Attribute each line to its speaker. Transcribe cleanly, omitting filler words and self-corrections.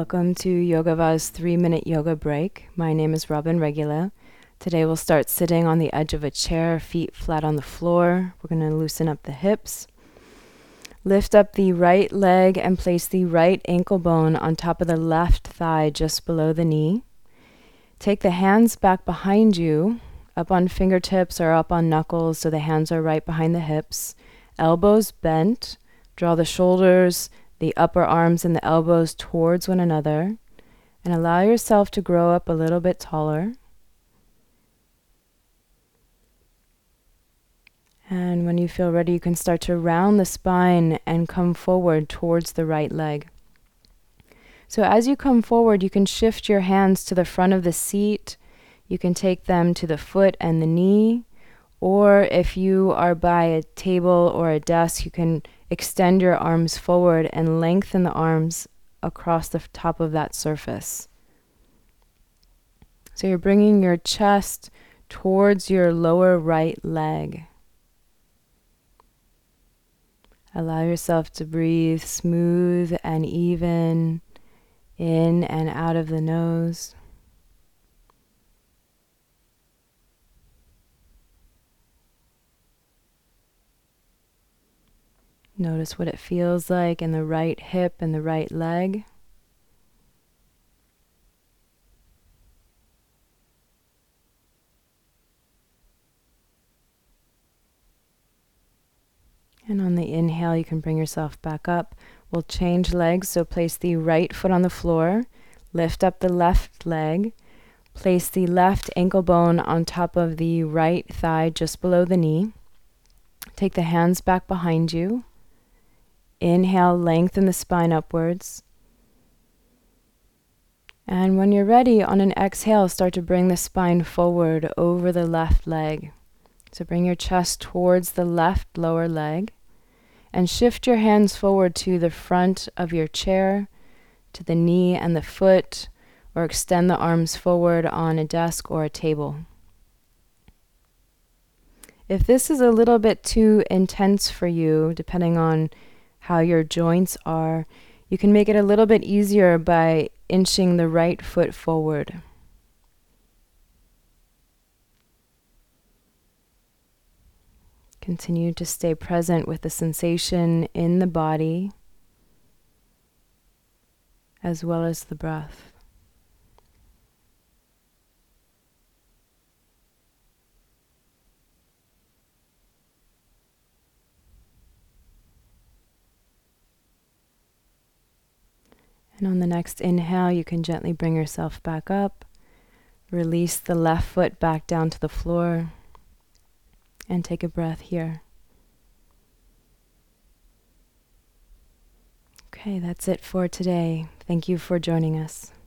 Speaker 1: Welcome to Yogava's 3-minute yoga break. My name is Robin Regula. Today we'll start sitting on the edge of a chair, feet flat on the floor. We're going to loosen up the hips. Lift up the right leg and place the right ankle bone on top of the left thigh just below the knee. Take the hands back behind you, up on fingertips or up on knuckles so the hands are right behind the hips. Elbows bent. Draw the shoulders, the upper arms and the elbows towards one another, and allow yourself to grow up a little bit taller. And when you feel ready, you can start to round the spine and come forward towards the right leg. So as you come forward, you can shift your hands to the front of the seat. You can take them to the foot and the knee, or if you are by a table or a desk, you can extend your arms forward and lengthen the arms across the top of that surface. So you're bringing your chest towards your lower right leg. Allow yourself to breathe smooth and even in and out of the nose. Notice what it feels like in the right hip and the right leg. And on the inhale, you can bring yourself back up. We'll change legs, so place the right foot on the floor, lift up the left leg, place the left ankle bone on top of the right thigh just below the knee. Take the hands back behind you. Inhale, lengthen the spine upwards. And when you're ready, on an exhale, start to bring the spine forward over the left leg. So bring your chest towards the left lower leg and shift your hands forward to the front of your chair, to the knee and the foot, or extend the arms forward on a desk or a table. If this is a little bit too intense for you, depending on how your joints are, you can make it a little bit easier by inching the right foot forward. Continue to stay present with the sensation in the body as well as the breath. And on the next inhale, you can gently bring yourself back up. Release the left foot back down to the floor. And take a breath here. Okay, that's it for today. Thank you for joining us.